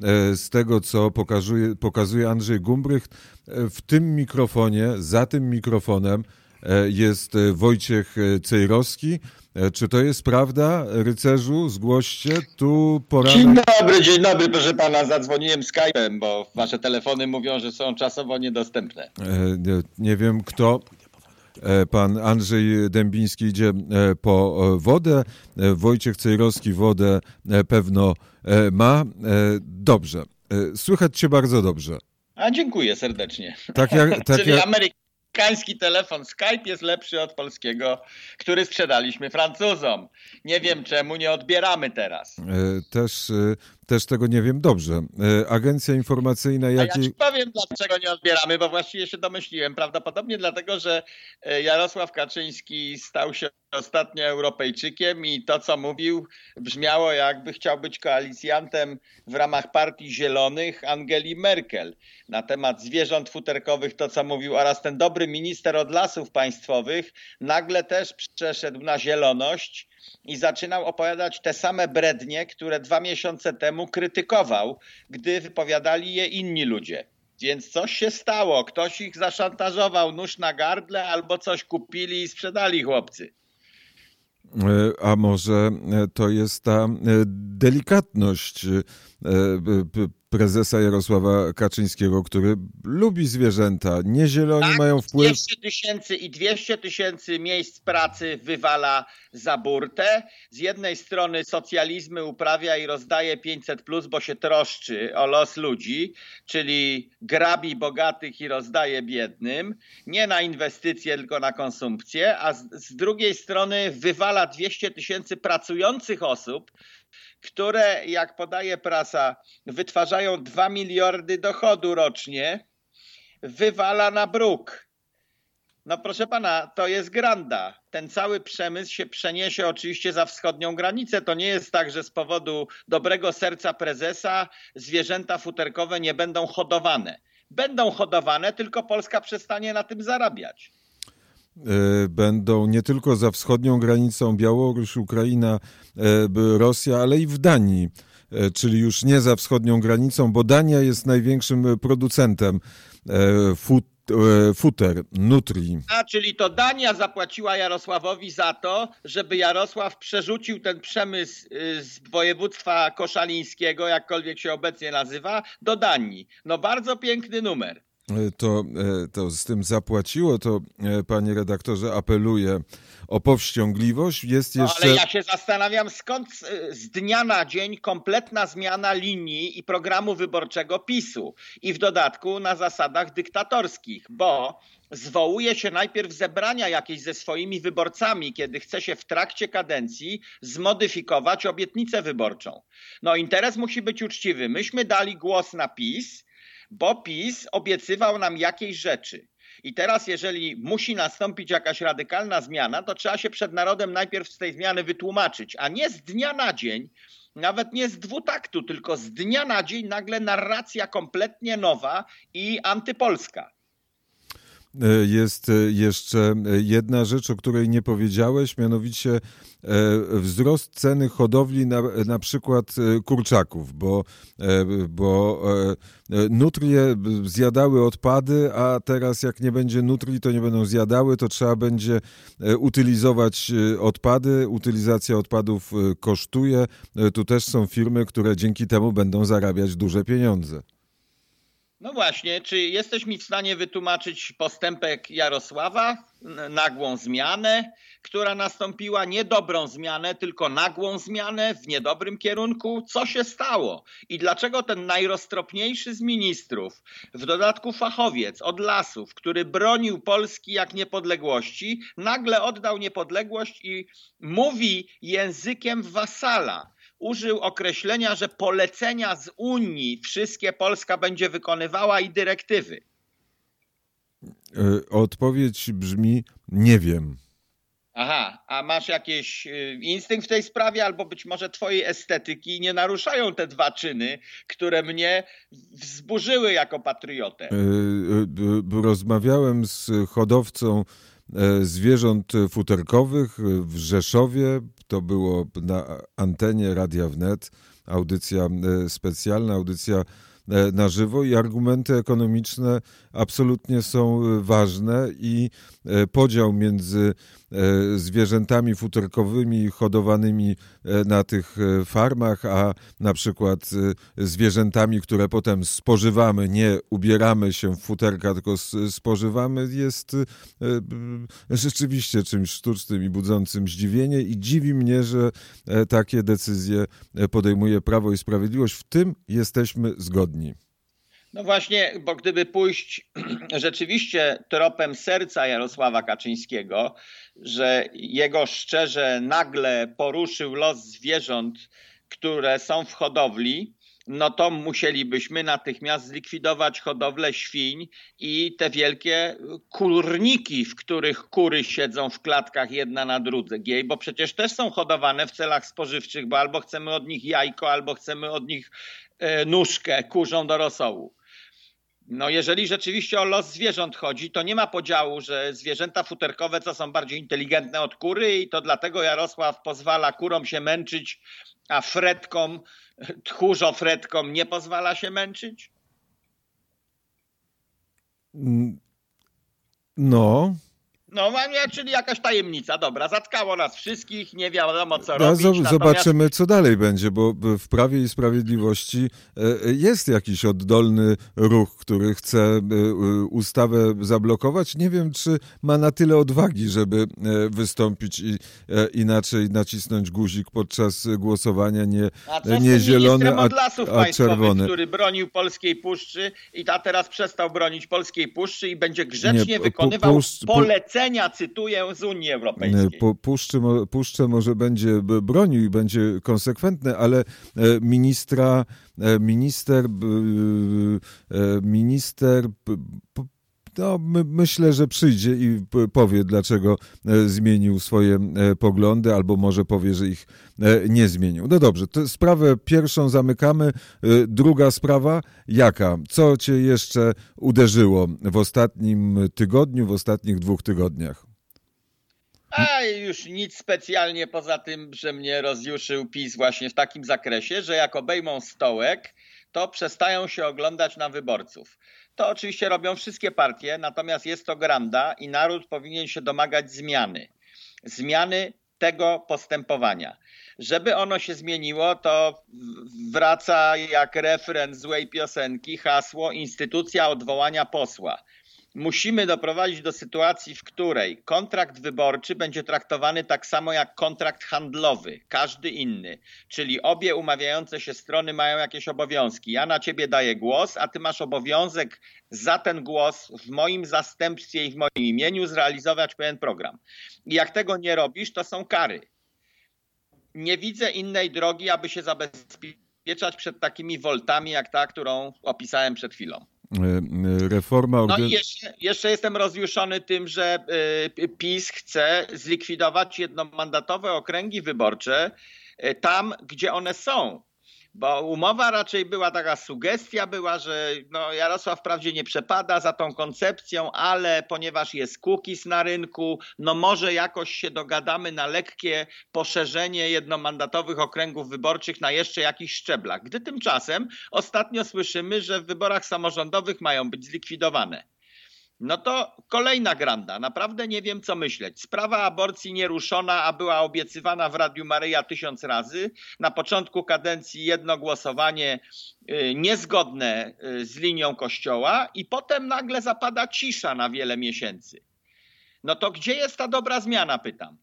z tego, co pokazuje Andrzej Gumbrycht. W tym mikrofonie, za tym mikrofonem jest Wojciech Cejrowski. Czy to jest prawda? Rycerzu, zgłoście. Tu poranek... Dzień dobry, proszę pana. Zadzwoniłem Skype'em, bo wasze telefony mówią, że są czasowo niedostępne. Nie wiem kto. Pan Andrzej Dębiński idzie po wodę. Wojciech Cejrowski wodę pewno ma. Dobrze. Słychać cię bardzo dobrze. A dziękuję serdecznie. Czyli amerykański telefon Skype jest lepszy od polskiego, który sprzedaliśmy Francuzom. Nie wiem, czemu nie odbieramy teraz. Też tego nie wiem dobrze. Agencja informacyjna... Ja ci powiem, dlaczego nie odbieramy, bo właściwie się domyśliłem. Prawdopodobnie dlatego, że Jarosław Kaczyński stał się ostatnio Europejczykiem i to, co mówił, brzmiało, jakby chciał być koalicjantem w ramach Partii Zielonych Angeli Merkel. Na temat zwierząt futerkowych to, co mówił, oraz ten dobry minister od Lasów Państwowych nagle też przeszedł na zieloność i zaczynał opowiadać te same brednie, które 2 miesiące temu krytykował, gdy wypowiadali je inni ludzie. Więc coś się stało, ktoś ich zaszantażował, nóż na gardle, albo coś kupili i sprzedali chłopcy. A może to jest ta delikatność prezesa Jarosława Kaczyńskiego, który lubi zwierzęta. Nie zieloni mają wpływ... 200 tysięcy miejsc pracy wywala za burtę. Z jednej strony socjalizmy uprawia i rozdaje 500+, bo się troszczy o los ludzi, czyli grabi bogatych i rozdaje biednym. Nie na inwestycje, tylko na konsumpcję. A z drugiej strony wywala 200 tysięcy pracujących osób, które, jak podaje prasa, wytwarzają 2 miliardy dochodu rocznie, wywala na bruk. No proszę pana, to jest granda. Ten cały przemysł się przeniesie oczywiście za wschodnią granicę. To nie jest tak, że z powodu dobrego serca prezesa zwierzęta futerkowe nie będą hodowane. Będą hodowane, tylko Polska przestanie na tym zarabiać. Będą nie tylko za wschodnią granicą Białoruś, Ukraina, Rosja, ale i w Danii, czyli już nie za wschodnią granicą, bo Dania jest największym producentem futer, nutri. Czyli to Dania zapłaciła Jarosławowi za to, żeby Jarosław przerzucił ten przemysł z województwa koszalińskiego, jakkolwiek się obecnie nazywa, do Danii. No bardzo piękny numer. To z tym zapłaciło, to panie redaktorze apeluję o powściągliwość. Jest jeszcze... Ale ja się zastanawiam, skąd z dnia na dzień kompletna zmiana linii i programu wyborczego PiS-u i w dodatku na zasadach dyktatorskich, bo zwołuje się najpierw zebrania jakieś ze swoimi wyborcami, kiedy chce się w trakcie kadencji zmodyfikować obietnicę wyborczą. No interes musi być uczciwy. Myśmy dali głos na PiS, bo PiS obiecywał nam jakieś rzeczy. I teraz, jeżeli musi nastąpić jakaś radykalna zmiana, to trzeba się przed narodem najpierw z tej zmiany wytłumaczyć, a nie z dnia na dzień, nawet nie z dwutaktu, tylko z dnia na dzień nagle narracja kompletnie nowa i antypolska. Jest jeszcze jedna rzecz, o której nie powiedziałeś, mianowicie wzrost ceny hodowli na przykład kurczaków, bo nutrie zjadały odpady, a teraz jak nie będzie nutrii, to nie będą zjadały, to trzeba będzie utylizować odpady. Utylizacja odpadów kosztuje. Tu też są firmy, które dzięki temu będą zarabiać duże pieniądze. No właśnie, czy jesteś mi w stanie wytłumaczyć postępek Jarosława, nagłą zmianę, która nastąpiła, nie dobrą zmianę, tylko nagłą zmianę w niedobrym kierunku? Co się stało? I dlaczego ten najroztropniejszy z ministrów, w dodatku fachowiec od lasów, który bronił Polski jak niepodległości, nagle oddał niepodległość i mówi językiem wasala? Użył określenia, że polecenia z Unii wszystkie Polska będzie wykonywała i dyrektywy. Odpowiedź brzmi: nie wiem. Aha, a masz jakiś instynkt w tej sprawie, albo być może twojej estetyki nie naruszają te dwa czyny, które mnie wzburzyły jako patriotę? Rozmawiałem z hodowcą zwierząt futerkowych w Rzeszowie. To było na antenie Radia Wnet. audycja specjalna, audycja na żywo i argumenty ekonomiczne absolutnie są ważne i podział między zwierzętami futerkowymi hodowanymi na tych farmach, a na przykład zwierzętami, które potem spożywamy, nie ubieramy się w futerka, tylko spożywamy, jest rzeczywiście czymś sztucznym i budzącym zdziwienie i dziwi mnie, że takie decyzje podejmuje Prawo i Sprawiedliwość. W tym jesteśmy zgodni. No właśnie, bo gdyby pójść rzeczywiście tropem serca Jarosława Kaczyńskiego, że jego szczerze nagle poruszył los zwierząt, które są w hodowli, no to musielibyśmy natychmiast zlikwidować hodowlę świń i te wielkie kurniki, w których kury siedzą w klatkach jedna na drugiej, bo przecież też są hodowane w celach spożywczych, bo albo chcemy od nich jajko, albo chcemy od nich nóżkę kurzą do rosołu. No jeżeli rzeczywiście o los zwierząt chodzi, to nie ma podziału, że zwierzęta futerkowe to są bardziej inteligentne od kury i to dlatego Jarosław pozwala kurom się męczyć, a fretkom, tchórzofretkom nie pozwala się męczyć? No... No, czyli jakaś tajemnica, dobra, zatkało nas wszystkich, nie wiadomo co robić. Zobaczymy, co dalej będzie, bo w Prawie i Sprawiedliwości jest jakiś oddolny ruch, który chce ustawę zablokować. Nie wiem, czy ma na tyle odwagi, żeby wystąpić i inaczej nacisnąć guzik podczas głosowania, nie zielony, a czerwony. Który bronił polskiej puszczy i teraz przestał bronić polskiej puszczy i będzie grzecznie wykonywał polecenia, cytuję, z Unii Europejskiej. Puszczę może będzie bronił i będzie konsekwentny, ale minister no, myślę, że przyjdzie i powie, dlaczego zmienił swoje poglądy, albo może powie, że ich nie zmienił. No dobrze, to sprawę pierwszą zamykamy. Druga sprawa, jaka? Co cię jeszcze uderzyło w ostatnim tygodniu, w ostatnich 2 tygodniach? A już nic specjalnie poza tym, że mnie rozjuszył PiS właśnie w takim zakresie, że jak obejmą stołek, to przestają się oglądać na wyborców. To oczywiście robią wszystkie partie, natomiast jest to granda i naród powinien się domagać zmiany tego postępowania. Żeby ono się zmieniło, to wraca jak refren złej piosenki hasło instytucja odwołania posła. Musimy doprowadzić do sytuacji, w której kontrakt wyborczy będzie traktowany tak samo jak kontrakt handlowy, każdy inny. Czyli obie umawiające się strony mają jakieś obowiązki. Ja na ciebie daję głos, a ty masz obowiązek za ten głos w moim zastępstwie i w moim imieniu zrealizować pewien program. I jak tego nie robisz, to są kary. Nie widzę innej drogi, aby się zabezpieczać przed takimi woltami jak ta, którą opisałem przed chwilą. Reforma... No i jeszcze jestem rozjuszony tym, że PiS chce zlikwidować jednomandatowe okręgi wyborcze tam, gdzie one są. Bo umowa raczej była taka, sugestia była, że no Jarosław wprawdzie nie przepada za tą koncepcją, ale ponieważ jest cookies na rynku, no może jakoś się dogadamy na lekkie poszerzenie jednomandatowych okręgów wyborczych na jeszcze jakichś szczeblach. Gdy tymczasem ostatnio słyszymy, że w wyborach samorządowych mają być zlikwidowane. No to kolejna granda. Naprawdę nie wiem, co myśleć. Sprawa aborcji nieruszona, a była obiecywana w Radiu Maryja 1000 razy. Na początku kadencji jedno głosowanie niezgodne z linią Kościoła i potem nagle zapada cisza na wiele miesięcy. No to gdzie jest ta dobra zmiana, pytam.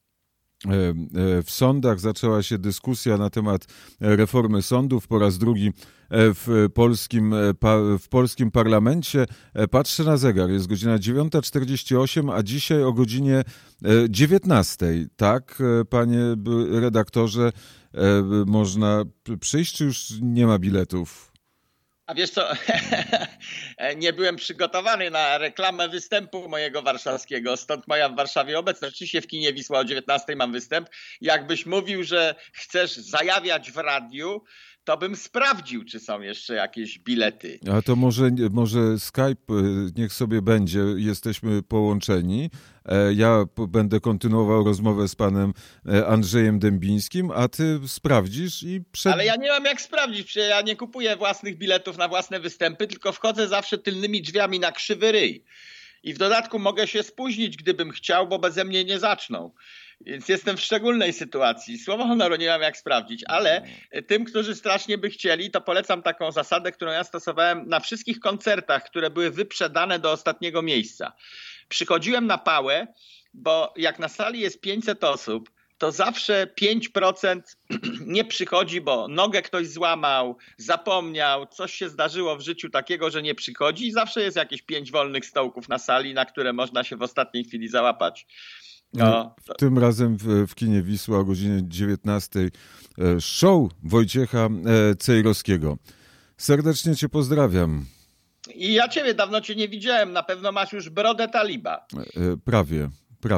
W sądach zaczęła się dyskusja na temat reformy sądów po raz drugi w polskim parlamencie. Patrzę na zegar, jest godzina 9:48, a dzisiaj o godzinie 19:00. Tak, panie redaktorze, można przyjść, czy już nie ma biletów? A wiesz co, nie byłem przygotowany na reklamę występu mojego warszawskiego, stąd moja w Warszawie obecność. Oczywiście w kinie Wisła o 19:00 mam występ. Jakbyś mówił, że chcesz zajawiać w radiu, to bym sprawdził, czy są jeszcze jakieś bilety. A to może Skype niech sobie będzie, jesteśmy połączeni. Ja będę kontynuował rozmowę z panem Andrzejem Dębińskim, a ty sprawdzisz i Ale ja nie mam jak sprawdzić, przecież ja nie kupuję własnych biletów na własne występy, tylko wchodzę zawsze tylnymi drzwiami na krzywy ryj. I w dodatku mogę się spóźnić, gdybym chciał, bo beze mnie nie zaczną. Więc jestem w szczególnej sytuacji. Słowo honoru nie mam jak sprawdzić, ale tym, którzy strasznie by chcieli, to polecam taką zasadę, którą ja stosowałem na wszystkich koncertach, które były wyprzedane do ostatniego miejsca. Przychodziłem na pałę, bo jak na sali jest 500 osób, to zawsze 5% nie przychodzi, bo nogę ktoś złamał, zapomniał, coś się zdarzyło w życiu takiego, że nie przychodzi i zawsze jest jakieś 5 wolnych stołków na sali, na które można się w ostatniej chwili załapać. Tym razem w kinie Wisła o godzinie 19 show Wojciecha Cejrowskiego. Serdecznie cię pozdrawiam. I ja ciebie dawno cię nie widziałem. Na pewno masz już brodę taliba. Prawie.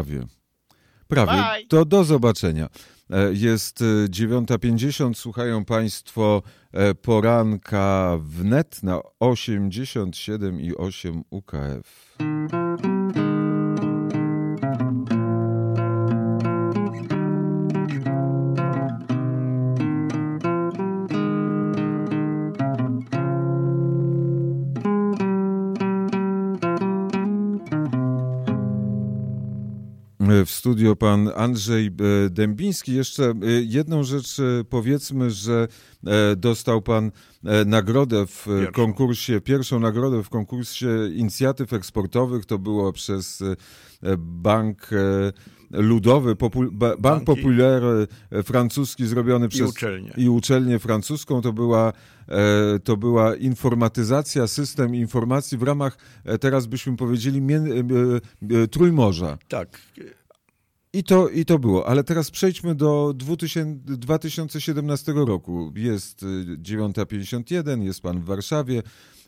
Bye. To do zobaczenia. Jest 9:50. Słuchają państwo poranka wnet na 87,8 UKF. W studio pan Andrzej Dębiński. Jeszcze jedną rzecz powiedzmy, że dostał pan nagrodę w konkursie, pierwszą nagrodę w konkursie inicjatyw eksportowych. To było przez Bank Ludowy, Bank Populaire francuski zrobiony przez i uczelnię francuską. To była informatyzacja, system informacji w ramach, teraz byśmy powiedzieli, Trójmorza. Tak. I to było, ale teraz przejdźmy do 2017 roku. Jest 9:51, jest pan w Warszawie,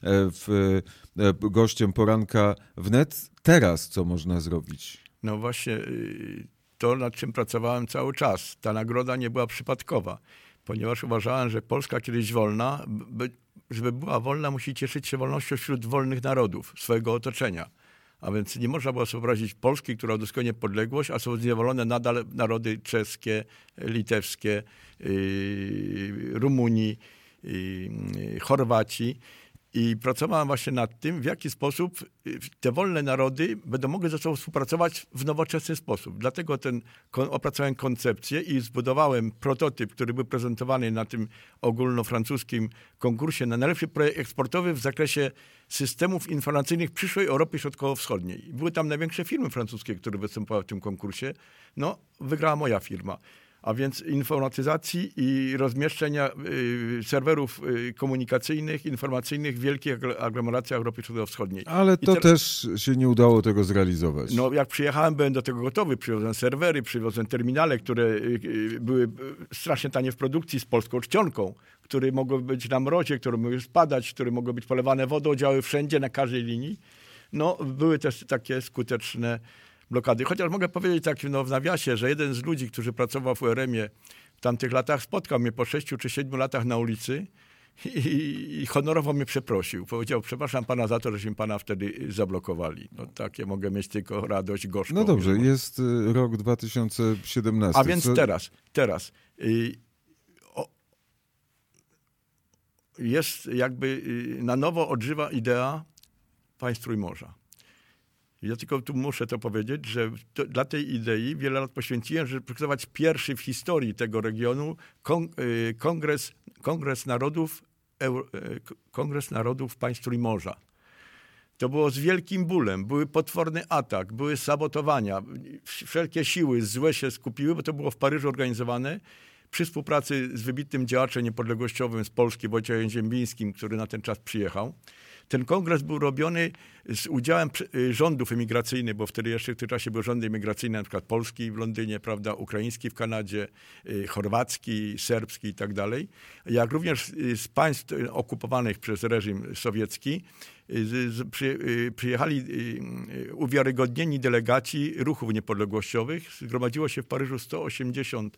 gościem poranka wnet. Teraz co można zrobić? No właśnie to, nad czym pracowałem cały czas. Ta nagroda nie była przypadkowa, ponieważ uważałem, że Polska kiedyś wolna, żeby była wolna, musi cieszyć się wolnością wśród wolnych narodów, swojego otoczenia. A więc nie można było sobie wyobrazić Polski, która uzyskuje niepodległość, a są zniewolone nadal narody czeskie, litewskie, Rumunii, Chorwaci. I pracowałem właśnie nad tym, w jaki sposób te wolne narody będą mogły ze sobą współpracować w nowoczesny sposób. Dlatego opracowałem koncepcję i zbudowałem prototyp, który był prezentowany na tym ogólnofrancuskim konkursie na najlepszy projekt eksportowy w zakresie systemów informacyjnych przyszłej Europy Środkowo-Wschodniej. Były tam największe firmy francuskie, które występowały w tym konkursie. No, wygrała moja firma. A więc informatyzacji i rozmieszczenia serwerów komunikacyjnych, informacyjnych w wielkich aglomeracjach Europy Środkowo-Wschodniej. Ale to też się nie udało tego zrealizować. No, jak przyjechałem, byłem do tego gotowy. Przywiozłem serwery, przywiozłem terminale, które były strasznie tanie w produkcji z polską czcionką, które mogły być na mrozie, które mogły spadać, które mogły być polewane wodą, działały wszędzie, na każdej linii. No, były też takie skuteczne blokady. Chociaż mogę powiedzieć tak w nawiasie, że jeden z ludzi, którzy pracował w URM-ie w tamtych latach, spotkał mnie po 6 czy 7 latach na ulicy i honorowo mnie przeprosił. Powiedział, przepraszam pana za to, żeśmy pana wtedy zablokowali. No takie mogę mieć tylko radość gorzką. No dobrze, jest rok 2017. A więc teraz jest jakby na nowo odżywa idea państw Trójmorza. Ja tylko tu muszę to powiedzieć, że dla tej idei wiele lat poświęciłem, żeby przygotować pierwszy w historii tego regionu Kongres Narodów Państw Trójmorza. To było z wielkim bólem, były potworny atak, były sabotowania, wszelkie siły złe się skupiły, bo to było w Paryżu organizowane przy współpracy z wybitnym działaczem niepodległościowym z Polski, Wojciechem Dębińskim, który na ten czas przyjechał. Ten kongres był robiony z udziałem rządów emigracyjnych, bo wtedy jeszcze w tym czasie były rządy emigracyjne, na przykład polski w Londynie, prawda, ukraiński w Kanadzie, chorwacki, serbski i tak dalej, jak również z państw okupowanych przez reżim sowiecki przyjechali uwiarygodnieni delegaci ruchów niepodległościowych. Zgromadziło się w Paryżu 180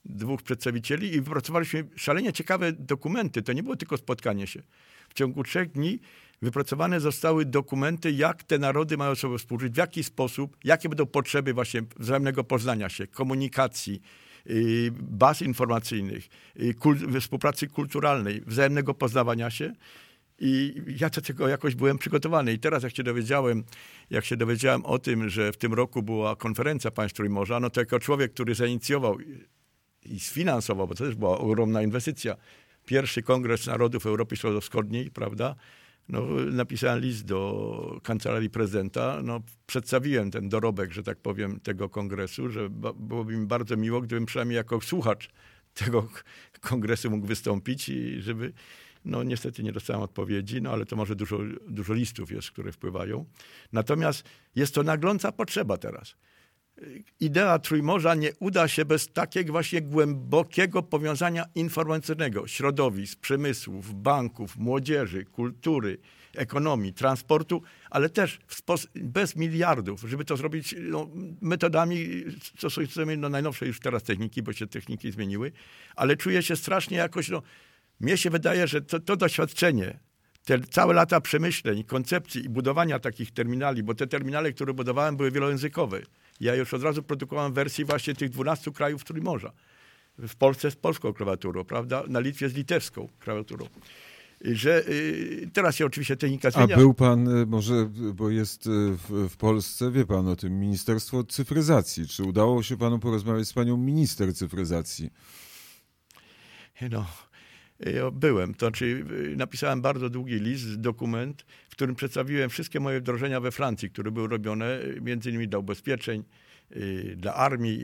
dwóch przedstawicieli i wypracowaliśmy szalenie ciekawe dokumenty. To nie było tylko spotkanie się. W ciągu 3 dni wypracowane zostały dokumenty, jak te narody mają sobie współżyć, w jaki sposób, jakie będą potrzeby właśnie wzajemnego poznania się, komunikacji, baz informacyjnych, współpracy kulturalnej, wzajemnego poznawania się. I ja do tego jakoś byłem przygotowany. I teraz jak się dowiedziałem o tym, że w tym roku była konferencja państw Trójmorza, no to jako człowiek, który zainicjował i sfinansował, bo to też była ogromna inwestycja, pierwszy Kongres Narodów Europy Środkowo-Wschodniej, prawda? No, napisałem list do Kancelarii Prezydenta, no, przedstawiłem ten dorobek, że tak powiem, tego kongresu, że byłoby mi bardzo miło, gdybym przynajmniej jako słuchacz tego kongresu mógł wystąpić i żeby... No niestety nie dostałem odpowiedzi, no ale to może dużo listów jest, które wpływają. Natomiast jest to nagląca potrzeba teraz. Idea Trójmorza nie uda się bez takiego właśnie głębokiego powiązania informacyjnego środowisk, przemysłów, banków, młodzieży, kultury, ekonomii, transportu, ale też bez miliardów, żeby to zrobić metodami stosującymi najnowsze już teraz techniki, bo się techniki zmieniły, ale czuję się strasznie jakoś... Mnie się wydaje, że to doświadczenie, te całe lata przemyśleń, koncepcji i budowania takich terminali, bo te terminale, które budowałem, były wielojęzykowe. Ja już od razu produkowałem wersji właśnie tych 12 krajów Trójmorza. W Polsce z polską klawiaturą, prawda? Na Litwie z litewską klawiaturą. Że teraz się oczywiście technika zmienia. A był pan, może, bo jest w Polsce, wie pan o tym, Ministerstwo Cyfryzacji. Czy udało się panu porozmawiać z panią minister cyfryzacji? No... Byłem, to znaczy napisałem bardzo długi list, dokument, w którym przedstawiłem wszystkie moje wdrożenia we Francji, które były robione między innymi dla ubezpieczeń, dla armii,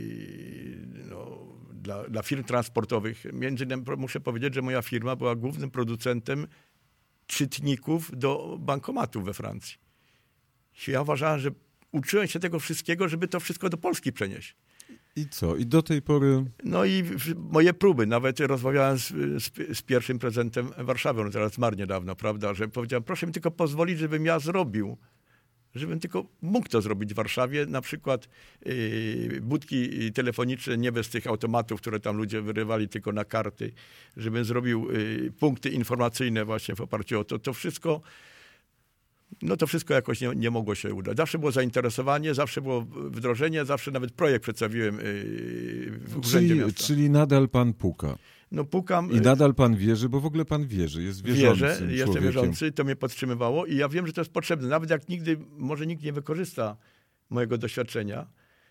dla firm transportowych. Między innymi muszę powiedzieć, że moja firma była głównym producentem czytników do bankomatów we Francji. Ja uważałem, że uczyłem się tego wszystkiego, żeby to wszystko do Polski przenieść. I co? I do tej pory... No i moje próby, nawet rozmawiałem z pierwszym prezydentem Warszawy, on teraz zmarł niedawno, prawda, że powiedziałem, proszę mi tylko pozwolić, żebym ja zrobił, żebym tylko mógł to zrobić w Warszawie, na przykład budki telefoniczne, nie bez tych automatów, które tam ludzie wyrywali tylko na karty, żebym zrobił punkty informacyjne właśnie w oparciu o to wszystko. No to wszystko jakoś nie mogło się udać. Zawsze było zainteresowanie, zawsze było wdrożenie, zawsze nawet projekt przedstawiłem w Urzędzie Miasta. Czyli nadal pan puka. No pukam. I nadal pan wierzy, bo w ogóle pan wierzy, jest wierzącym człowiekiem. Jestem wierzący, to mnie podtrzymywało i ja wiem, że to jest potrzebne. Nawet jak może nikt nie wykorzysta mojego doświadczenia,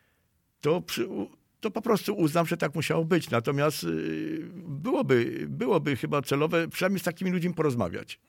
to po prostu uznam, że tak musiało być. Natomiast byłoby chyba celowe przynajmniej z takimi ludźmi porozmawiać.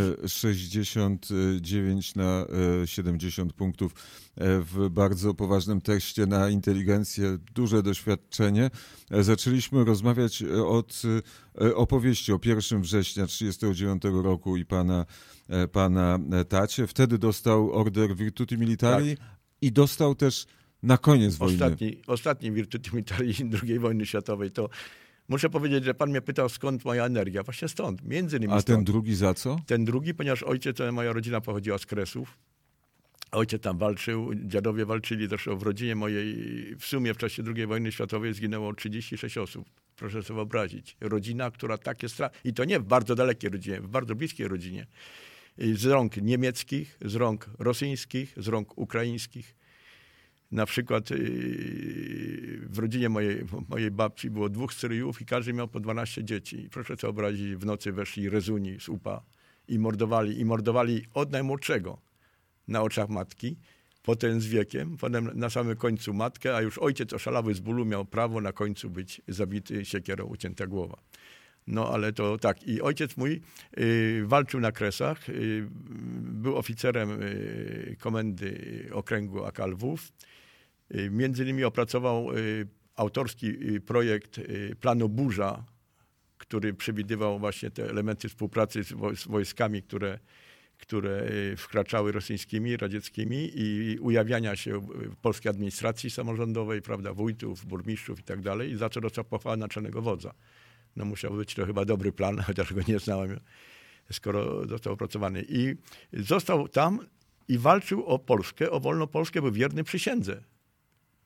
69 na 70 punktów w bardzo poważnym teście na inteligencję, duże doświadczenie. Zaczęliśmy rozmawiać od opowieści o 1 września 1939 roku i pana tacie. Wtedy dostał order Virtuti Militari i dostał też na koniec wojny. Ostatni Virtuti Militari II wojny światowej to... Muszę powiedzieć, że pan mnie pytał, skąd moja energia. Właśnie stąd, między innymi stąd. A ten drugi za co? Ten drugi, ponieważ moja rodzina pochodziła z Kresów. Ojciec tam walczył, dziadowie walczyli. Zresztą w rodzinie mojej w sumie w czasie II wojny światowej zginęło 36 osób. Proszę sobie wyobrazić. Rodzina, która takie straty... I to nie w bardzo dalekiej rodzinie, w bardzo bliskiej rodzinie. Z rąk niemieckich, z rąk rosyjskich, z rąk ukraińskich. Na przykład w rodzinie mojej babci było 2 Syryjów i każdy miał po 12 dzieci. Proszę sobie wyobrazić, w nocy weszli Rezuni z UPA i mordowali od najmłodszego na oczach matki, potem z wiekiem, potem na samym końcu matkę, a już ojciec oszalały z bólu miał prawo na końcu być zabity siekierą, ucięta głowa. No ale to tak. I ojciec mój walczył na Kresach, był oficerem komendy okręgu AK Lwów. Między innymi opracował autorski projekt planu Burza, który przewidywał właśnie te elementy współpracy z wojskami, które wkraczały rosyjskimi, radzieckimi i ujawniania się polskiej administracji samorządowej, prawda, wójtów, burmistrzów i tak dalej. I za co dostał pochwałę naczelnego wodza. No musiał być to chyba dobry plan, chociaż go nie znałem, skoro został opracowany. I został tam i walczył o Polskę, o wolną Polskę, był wierny przysiędze.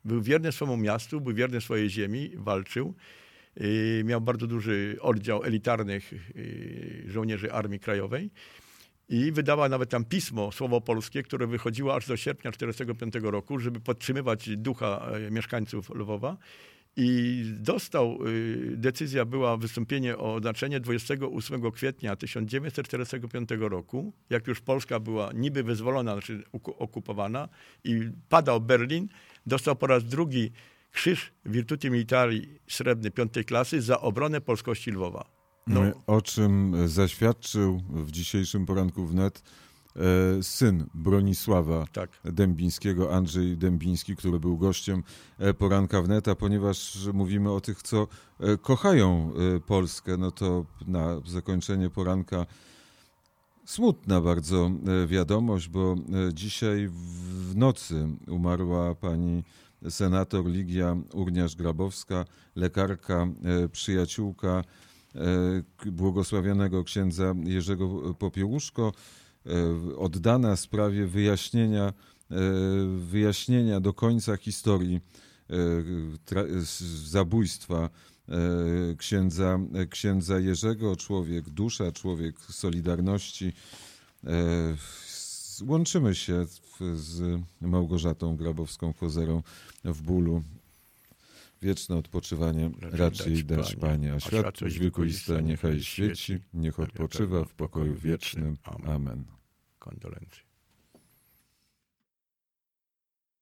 Był wierny swojemu miastu, był wierny swojej ziemi, walczył. Miał bardzo duży oddział elitarnych żołnierzy Armii Krajowej i wydała nawet tam pismo Słowo Polskie, które wychodziło aż do sierpnia 1945 roku, żeby podtrzymywać ducha mieszkańców Lwowa. I dostał, decyzja była wystąpienie o oznaczenie 28 kwietnia 1945 roku, jak już Polska była niby wyzwolona, znaczy okupowana i padał Berlin, dostał po raz drugi Krzyż Virtuti Militari srebrny 5. klasy za obronę polskości Lwowa. O czym zaświadczył w dzisiejszym poranku wnet syn Bronisława Dębińskiego, Andrzej Dębiński, który był gościem poranka wnet, a ponieważ mówimy o tych, co kochają Polskę, no to na zakończenie poranka smutna bardzo wiadomość, bo dzisiaj w nocy umarła pani senator Ligia Urniarz-Grabowska, lekarka, przyjaciółka błogosławionego księdza Jerzego Popiełuszko, oddana sprawie wyjaśnienia do końca historii zabójstwa księdza Jerzego, człowiek dusza, człowiek solidarności. Łączymy się z Małgorzatą Grabowską-Kozerą w bólu. Wieczne odpoczywanie raczej dać, Panie, a światło wiekuiste niechaj świeci, niech odpoczywa w pokoju wiecznym. Amen. Kondolencje.